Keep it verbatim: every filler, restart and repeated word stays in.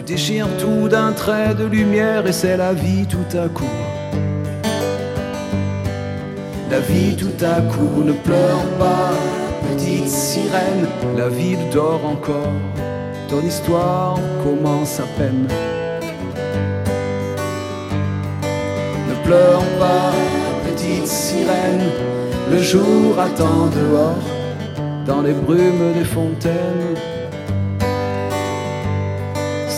déchire tout d'un trait de lumière et c'est la vie tout à coup. La vie tout à coup, ne pleure pas, petite sirène, la ville dort encore, ton histoire commence à peine. Ne pleure pas, petite sirène, le jour attend dehors, dans les brumes des fontaines.